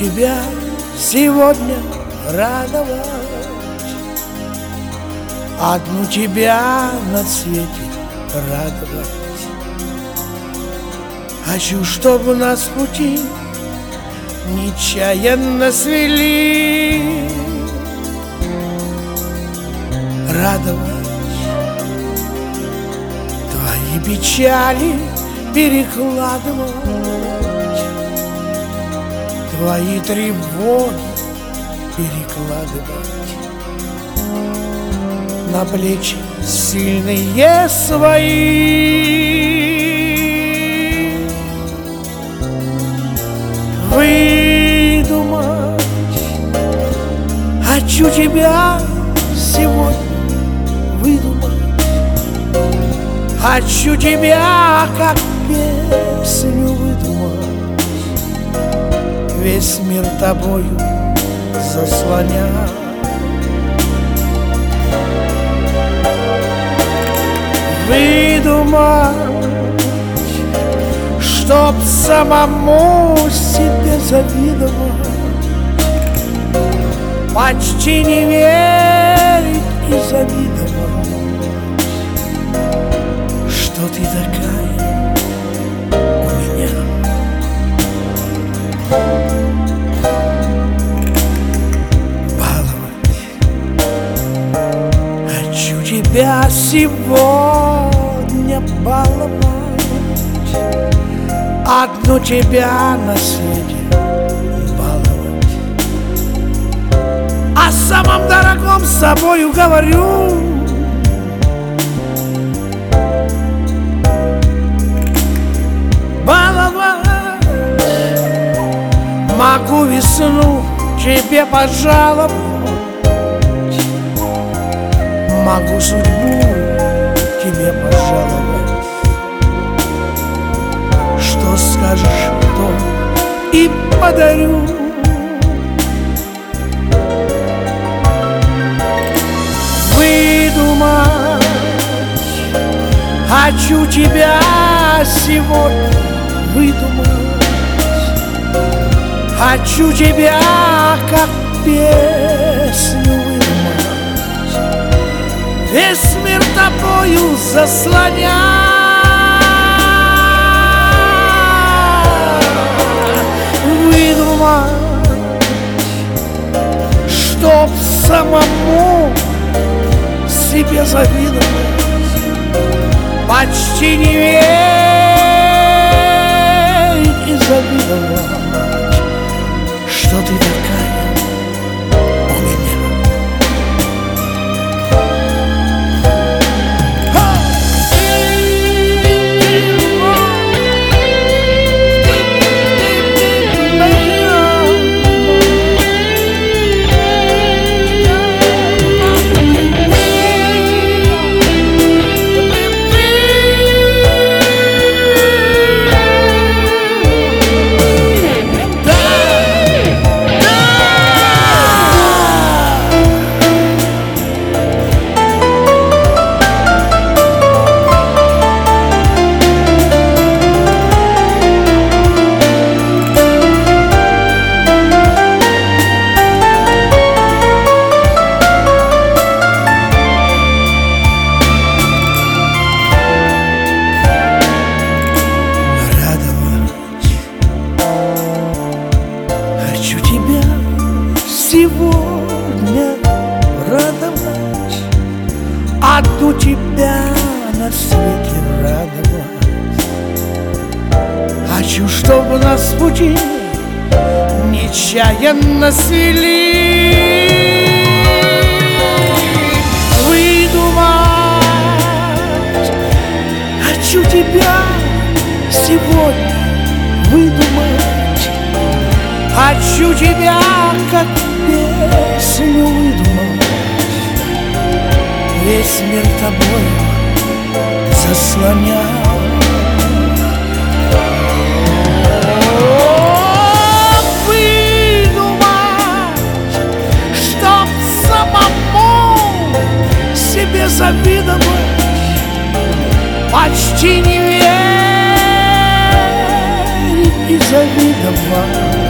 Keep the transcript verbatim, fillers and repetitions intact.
тебя сегодня радовать, одну тебя на свете радовать. Хочу, чтобы нас пути нечаянно свели, радовать, твои печали перекладывать, твои тревоги перекладывать на плечи сильные свои. Выдумать хочу тебя сегодня, выдумать хочу тебя, как песню выдумать, весь мир тобою заслоня. Выдумать, чтоб самому себе завидовать, почти не верить и завидовать, что ты такая у меня. Баловать хочу тебя сегодня, баловать, одну тебя на свете баловать. О самом дорогом с собою говорю, баловать. Могу весну тебе пожаловать, могу судьбу тебе пожаловать. Что скажешь, то и подарю. Выдумать хочу тебя сегодня, выдумать хочу тебя, как песню выдумать, весь мир тобою заслоня. Чтоб самому себе завидовать, почти не верить и завидовать, что ты такая у меня. Сегодня радовать, одну тебя на свете радовать. Хочу, чтобы нас пути нечаянно свели, выдумать хочу тебя сегодня, выдумать хочу тебя, как песню выдумать, весь мир тобой заслоня. Выдумать, чтоб самому себе завидовать, почти не верить и завидовать,